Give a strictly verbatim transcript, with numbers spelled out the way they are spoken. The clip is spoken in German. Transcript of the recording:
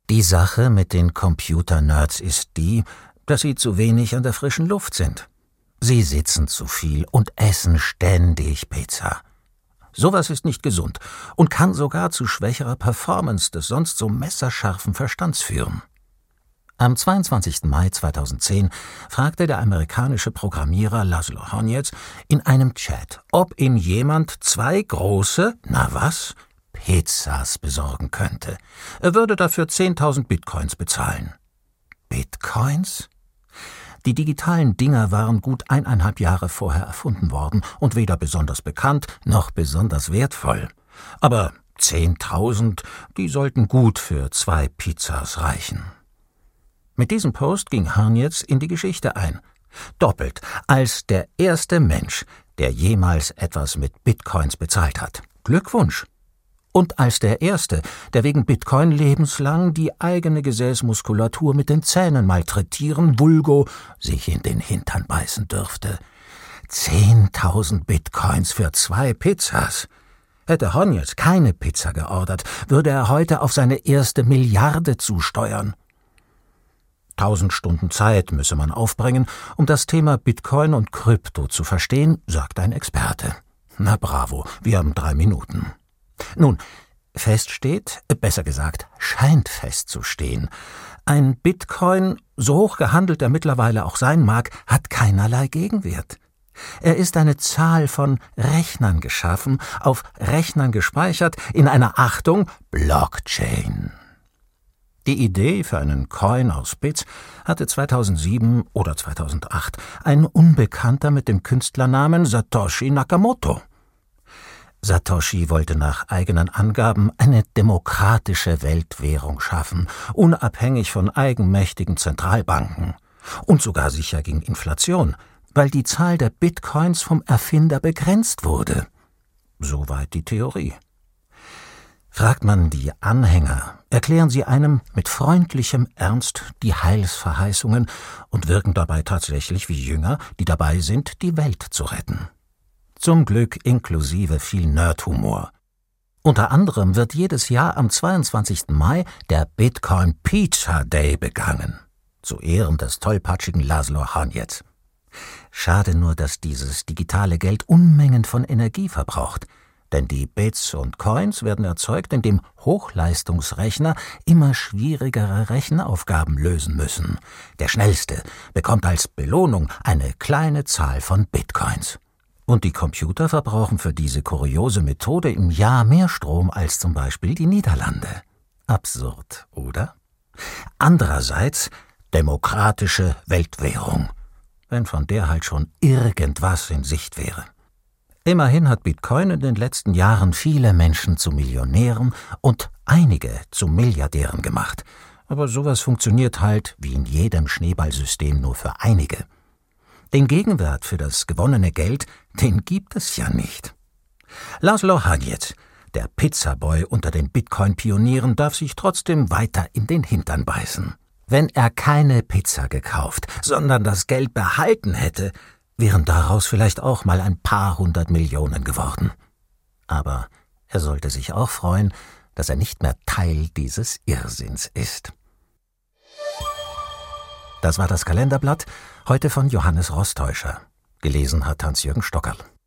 Die Sache mit den Computer-Nerds ist die, dass sie zu wenig an der frischen Luft sind. Sie sitzen zu viel und essen ständig Pizza. Sowas ist nicht gesund und kann sogar zu schwächerer Performance des sonst so messerscharfen Verstands führen. Am zweiundzwanzigsten Mai zweitausendzehn fragte der amerikanische Programmierer Laszlo Honetz in einem Chat, ob ihm jemand zwei große, na was, Pizzas besorgen könnte. Er würde dafür zehntausend Bitcoins bezahlen. Bitcoins? Die digitalen Dinger waren gut eineinhalb Jahre vorher erfunden worden und weder besonders bekannt noch besonders wertvoll. Aber zehntausend, die sollten gut für zwei Pizzas reichen. Mit diesem Post ging Honetz in die Geschichte ein. Doppelt als der erste Mensch, der jemals etwas mit Bitcoins bezahlt hat. Glückwunsch! Und als der Erste, der wegen Bitcoin lebenslang die eigene Gesäßmuskulatur mit den Zähnen malträtieren, vulgo, sich in den Hintern beißen dürfte. Zehntausend Bitcoins für zwei Pizzas. Hätte Honetz keine Pizza geordert, würde er heute auf seine erste Milliarde zusteuern. Tausend Stunden Zeit müsse man aufbringen, um das Thema Bitcoin und Krypto zu verstehen, sagt ein Experte. Na bravo, wir haben drei Minuten. Nun, fest steht, besser gesagt, scheint festzustehen. Ein Bitcoin, so hoch gehandelt er mittlerweile auch sein mag, hat keinerlei Gegenwert. Er ist eine Zahl von Rechnern geschaffen, auf Rechnern gespeichert, in einer, Achtung, Blockchain. Die Idee für einen Coin aus Bits hatte zweitausendsieben oder zweitausendacht ein Unbekannter mit dem Künstlernamen Satoshi Nakamoto. Satoshi wollte nach eigenen Angaben eine demokratische Weltwährung schaffen, unabhängig von eigenmächtigen Zentralbanken und sogar sicher gegen Inflation, weil die Zahl der Bitcoins vom Erfinder begrenzt wurde. Soweit die Theorie. Fragt man die Anhänger, erklären sie einem mit freundlichem Ernst die Heilsverheißungen und wirken dabei tatsächlich wie Jünger, die dabei sind, die Welt zu retten. Zum Glück inklusive viel Nerdhumor. Unter anderem wird jedes Jahr am zweiundzwanzigsten Mai der Bitcoin Pizza Day begangen, zu Ehren des tollpatschigen Laszlo Honetz. Schade nur, dass dieses digitale Geld Unmengen von Energie verbraucht, denn die Bits und Coins werden erzeugt, indem Hochleistungsrechner immer schwierigere Rechenaufgaben lösen müssen. Der Schnellste bekommt als Belohnung eine kleine Zahl von Bitcoins. Und die Computer verbrauchen für diese kuriose Methode im Jahr mehr Strom als zum Beispiel die Niederlande. Absurd, oder? Andererseits demokratische Weltwährung, wenn von der halt schon irgendwas in Sicht wäre. Immerhin hat Bitcoin in den letzten Jahren viele Menschen zu Millionären und einige zu Milliardären gemacht. Aber sowas funktioniert halt, wie in jedem Schneeballsystem, nur für einige. Den Gegenwert für das gewonnene Geld, den gibt es ja nicht. Laszlo Honetz, der Pizzaboy unter den Bitcoin-Pionieren, darf sich trotzdem weiter in den Hintern beißen. Wenn er keine Pizza gekauft, sondern das Geld behalten hätte, wären daraus vielleicht auch mal ein paar hundert Millionen geworden. Aber er sollte sich auch freuen, dass er nicht mehr Teil dieses Irrsinns ist. Das war das Kalenderblatt, heute von Johannes Rostäuscher. Gelesen hat Hans-Jürgen Stockerl.